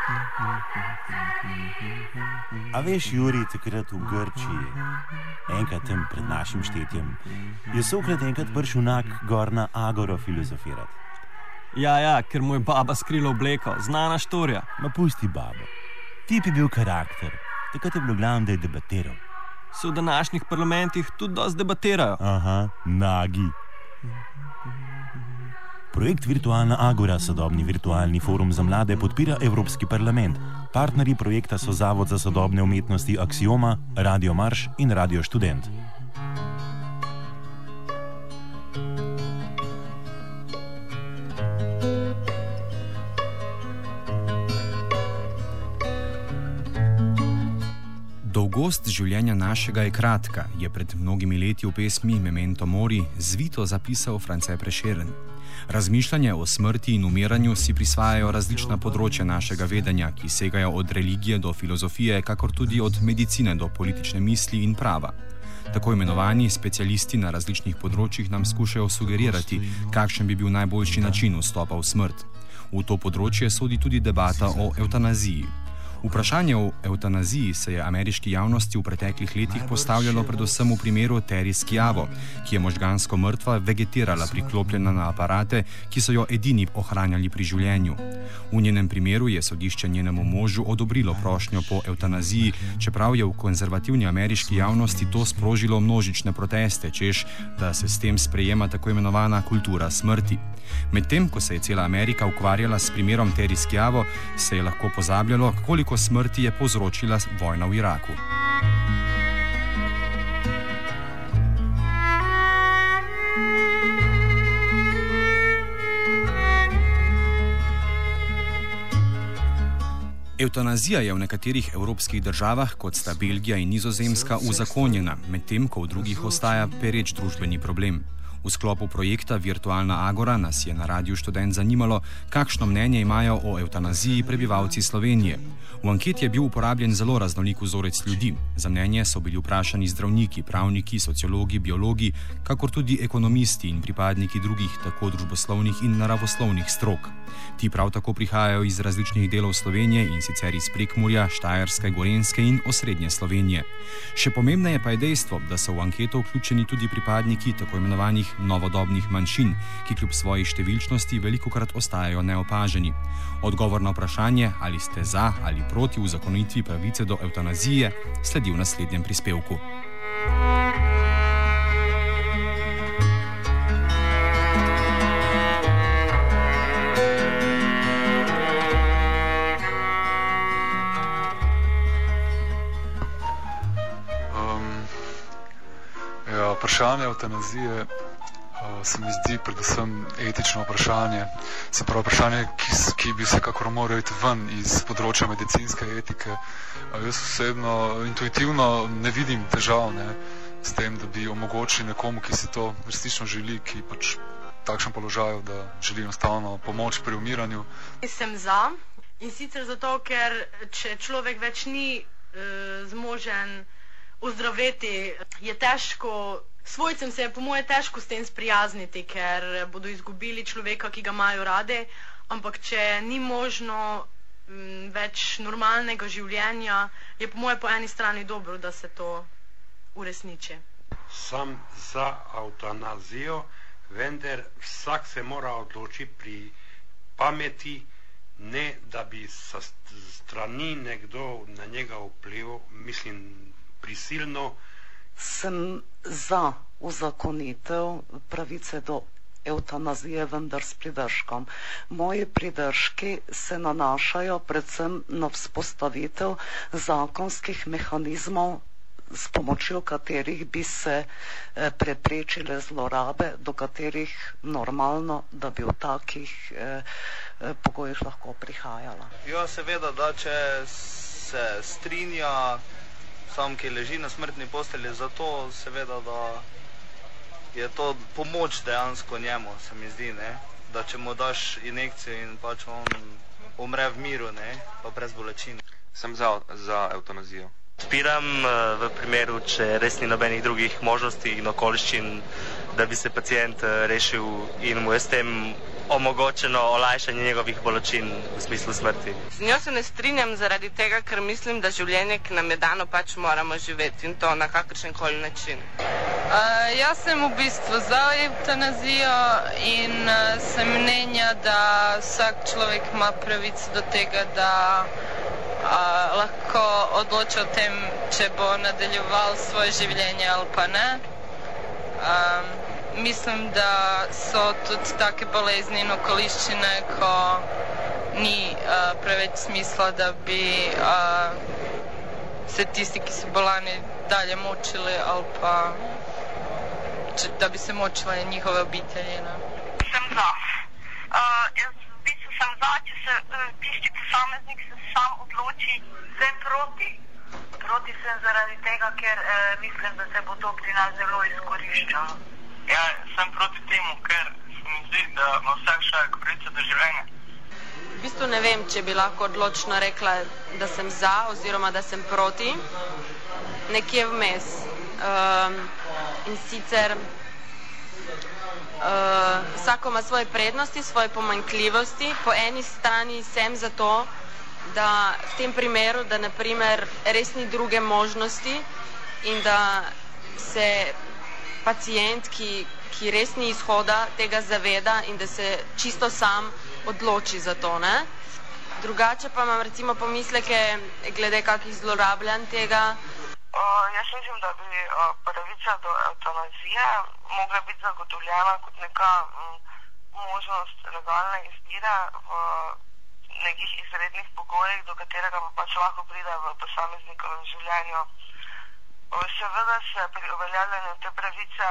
A veš, Juri, takrat v Grčiji, enkrat tam pred našim štetjem, je Sokrat enkrat prišel gor na Agoro filozofirati. Ja, ker mu je baba skrila obleko, znana štorija. Ma pusti babo. Tip je bil karakter, takrat je bilo glavno, da je debatiral. Se v današnjih parlamentih tudi dosti debatirajo. Aha, nagi. Projekt Virtualna Agora, sodobni virtualni forum za mlade, podpira Evropski parlament. Partnerji projekta so Zavod za sodobne umetnosti Aksioma, Radio Marš in Radio Študent. Dolgost življenja našega je kratka, je pred mnogimi leti v pesmi Memento Mori zvito zapisal France Prešeren. Razmišljanje o smrti in umiranju si prisvajajo različna področja našega vedenja, ki segajo od religije do filozofije, kakor tudi od medicine do politične misli in prava. Tako imenovani specialisti na različnih področjih nam skušajo sugerirati, kakšen bi bil najboljši način vstopa v smrt. V to področje sodi tudi debata o evtanaziji. Vprašanje o evtanaziji se je ameriški javnosti v preteklih letih postavljalo predvsem v primeru Terry Schiavo, ki je možgansko mrtva vegetirala priklopljena na aparate, ki so jo edini ohranjali pri življenju. V njenem primeru je sodišče njenemu možu odobrilo prošnjo po evtanaziji, čeprav je v konzervativni ameriški javnosti to sprožilo množične proteste, češ, da se s tem sprejema tako imenovana kultura smrti. Medtem, ko se je cela Amerika ukvarjala s primerom Terry Schiavo, se je lahko pozabljalo, koliko smrti je povzročila vojna v Iraku. Evtanazija je v nekaterih evropskih državah, kot sta Belgija in Nizozemska, uzakonjena, medtem ko v drugih ostaja pereč družbeni problem. V sklopu projekta Virtualna Agora nas je na Radiu Študent zanimalo, kakšno mnenje imajo o evtanaziji prebivalci Slovenije. V anketi je bil uporabljen zelo raznolik vzorec ljudi. Za mnenje so bili vprašani zdravniki, pravniki, sociologi, biologi, kakor tudi ekonomisti in pripadniki drugih tako družboslovnih in naravoslovnih strok. Ti prav tako prihajajo iz različnih delov Slovenije in sicer iz Prekmurja, Štajerske, Gorenjske in osrednje Slovenije. Še pomembneje pa je dejstvo, da so v anketo vključeni tudi pripadniki tako imenovanih novodobnih manjšin, ki kljub svoji številčnosti velikokrat ostajajo neopaženi. Odgovor na vprašanje, ali ste za ali proti uzakonitvi pravice do evtanazije, sledi v naslednjem prispevku. Vprašanje evtanazije se mi zdi predvsem etično vprašanje, se pravi vprašanje, ki bi vsekakor moral iti ven iz področja medicinske etike. Jaz osebno intuitivno ne vidim težav s tem, da bi omogočili nekomu, ki si to resnično želi, ki pač takšen položaj, da želi enostavno pomoč pri umiranju. Sem za, in sicer zato, ker če človek več ni zmožen ozdraveti, je težko. Svojcem se je po moje težko s tem sprijazniti, ker bodo izgubili človeka, ki ga imajo rade, ampak če ni možno več normalnega življenja, je po moje po eni strani dobro, da se to uresniči. Sem za evtanazijo, vendar vsak se mora odločiti pri pameti, ne da bi sa strani nekdo na njega vplival, mislim, prisilno. Sem za uzakonitev pravice do evtanazije, vendar s pridržkom. Moji pridržki se nanašajo predvsem na vzpostavitev zakonskih mehanizmov, s pomočjo katerih bi se preprečile zlorabe, do katerih normalno, da bi v takih pogojih lahko prihajala. Ja, seveda, da če se strinja sam, ki leži na smrtni postelji, zato seveda, da je to pomoč dejansko njemu, se mi zdi, da če mu daš injekcijo in pač on umre v miru, pa brez bolečine. Sem za evtanazijo. Podpiram v primeru, če res ni nobenih drugih možnosti in okoliščin, da bi se pacient rešil in mu je s tem omogočeno olajšanje njegovih bolečin v smislu smrti. Z njo se ne strinjam zaradi tega, ker mislim, da življenje, ki nam je dano, pač moramo živeti in to na kakršen koli način. Jaz sem v bistvu za evtanazijo in sem mnenja, da vsak človek ima pravico do tega, da lahko odloča o tem, če bo nadaljeval svoje življenje ali pa ne. Mislim, da so tudi take bolezni in okoliščine, ko ni preveč smisla, da bi se tisti, ki so bolani, dalje mučili ali pa da bi se mučile njihove obitelji. Sem za. Jaz v bistvu sem za, če se tisti posameznik se sam odloči. Sem proti. Proti sem zaradi tega, ker mislim, da se bo to pri nas zelo izkoriščalo. Ja, sem proti temu, ker se mi zdi, da ima vsak človek pravico do življenja. V bistvu ne vem, če bi lahko odločno rekla, da sem za oziroma da sem proti. Nekje vmes. In sicer vsako ima svoje prednosti, svoje pomanjkljivosti. Po eni strani sem za to, da v tem primeru, da naprimer res ni druge možnosti in da se pacient, ki res ni izhoda, tega zaveda in da se čisto sam odloči za to, ne? Drugače pa imam recimo pomisleke glede kakih zlorabljanj tega. Jaz mislim, da bi pravica do evtanazije mogla biti zagotovljena kot neka možnost legalne izbire v nekih izrednih pogojih, do katerega pa pač lahko pride v posameznikovem življenju. Seveda se pri uveljavljanju te pravice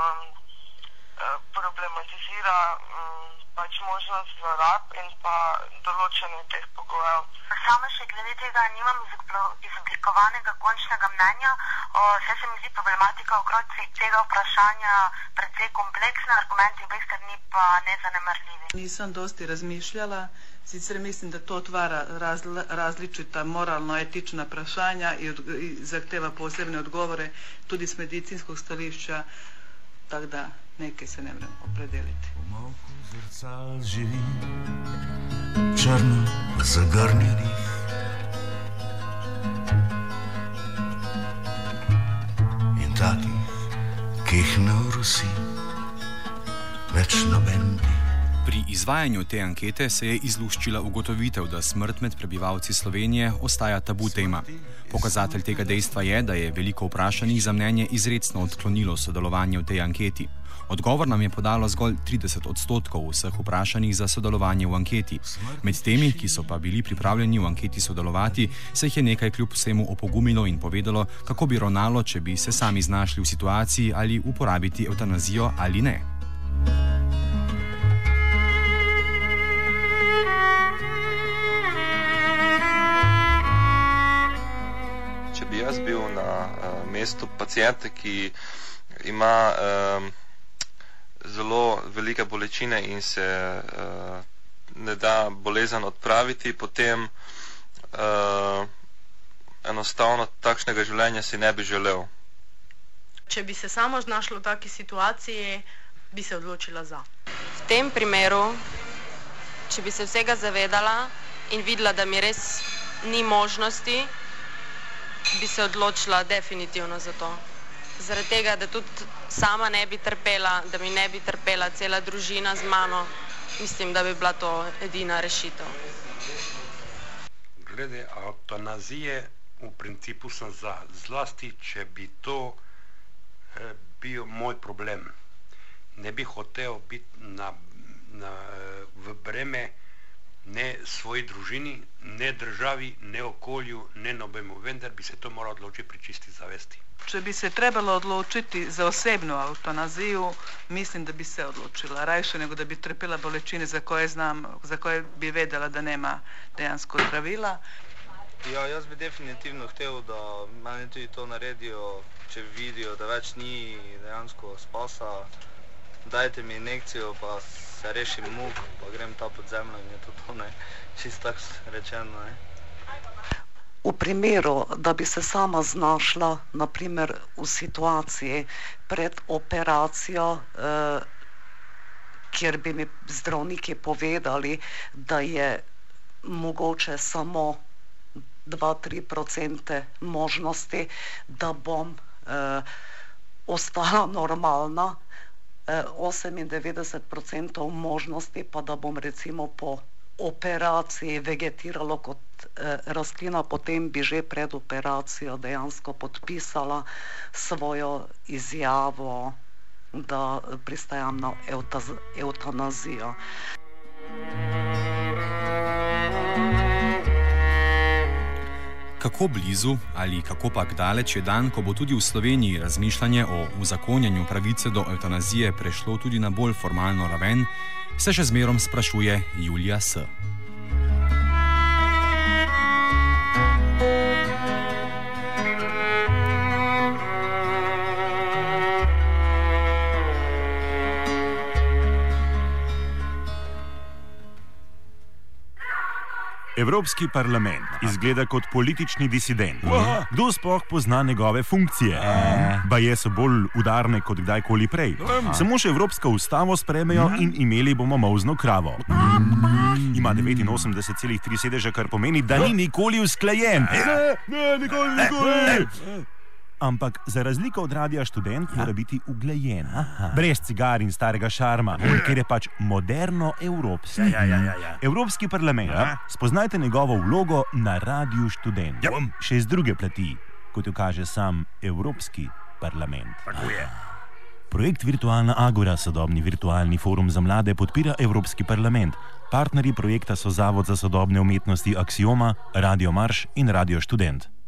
problematizira pač možnost zlorab in pa določenje teh pogojev. Sama še glede tega nimam izoblikovanega končnega mnenja, vse se mi zdi problematika okrog tega vprašanja precej kompleksna, argumenti obeh strani pa nezanemarljivi. Nisam dosti razmišljala, sicer mislim, da to otvara različita moralno-etična vprašanja in zahteva posebne odgovore tudi z medicinskog stališča, tako da nekaj se ne vrem opredeliti. Pomolku zrcal živi, črno zagrnjenih. In takih, ki jih ne urosi, več noben ni. Pri izvajanju te ankete se je izluščila ugotovitev, da smrt med prebivalci Slovenije ostaja tabu tema. Pokazatelj tega dejstva je, da je veliko vprašanih za mnenje izrecno odklonilo sodelovanje v tej anketi. Odgovor nam je podalo zgolj 30% vseh vprašanih za sodelovanje v anketi. Med temi, ki so pa bili pripravljeni v anketi sodelovati, se jih je nekaj kljub vsemu opogumilo in povedalo, kako bi ravnalo, če bi se sami znašli v situaciji ali uporabiti evtanazijo ali ne. Če bi jaz bil na mestu pacienta, ki ima zelo velike bolečine in se ne da bolezen odpraviti, potem enostavno takšnega življenja si ne bi želel. Če bi se samo znašla v taki situaciji, bi se odločila za. V tem primeru, če bi se vsega zavedala in videla, da mi res ni možnosti, bi se odločila definitivno za to. Zaradi tega, da tudi sama ne bi trpela, da mi ne bi trpela cela družina z mano, mislim, da bi bila to edina rešitev. Glede evtanazije, v principu sem za, zlasti, če bi to bil moj problem. Ne bi hotel biti v breme ne svoji družini, ne državi, ne okolju, ne nobemu, vendar bi se to moralo odločiti pri čisti zavesti. Če bi se trebalo odločiti za osebno evtanazijo, mislim, da bi se odločila. Rajše nego da bi trpela bolečine za koje bi vedela, da nema dejansko zdravila. Ja, jaz bi definitivno hotel, da meni tudi to naredijo, če vidijo, da več ni dejansko spasa. Dajte mi injekcijo, pa se rešim muk, pa grem ta pod zemljo in je to ne. Čisto tako rečeno, ne. V primeru, da bi se sama znašla, naprimer v situaciji pred operacijo, kjer bi mi zdravniki povedali, da je mogoče samo 2-3% možnosti, da bom ostala normalna, 98% možnosti pa, da bom recimo po operaciji vegetiralo kot rastlina, potem bi že pred operacijo dejansko podpisala svojo izjavo, da pristajam na evtanazijo. Kako blizu ali kako pak daleč je dan, ko bo tudi v Sloveniji razmišljanje o uzakonjanju pravice do evtanazije prešlo tudi na bolj formalno raven, se še zmerom sprašuje Julija S. Evropski parlament izgleda kot politični disident. Kdo sploh pozna njegove funkcije? Baje so bolj udarne kot kdajkoli prej. Samo še Evropsko ustavo sprejmejo in imeli bomo molzno kravo. Ima 89,3 sedeža, kar pomeni, da ni nikoli usklajen. Nikoli. Ampak za razliko od Radia Študent mora biti uglajen. Brez cigar in starega šarma, ker je pač moderno evropski. Evropski parlament, spoznajte njegovo vlogo na Radiu Študent. Še iz druge plati, kot jo kaže sam Evropski parlament. Projekt Virtualna Agora, sodobni virtualni forum za mlade, podpira Evropski parlament. Partnerji projekta so Zavod za sodobne umetnosti Aksioma, Radio Marš in Radio Študent.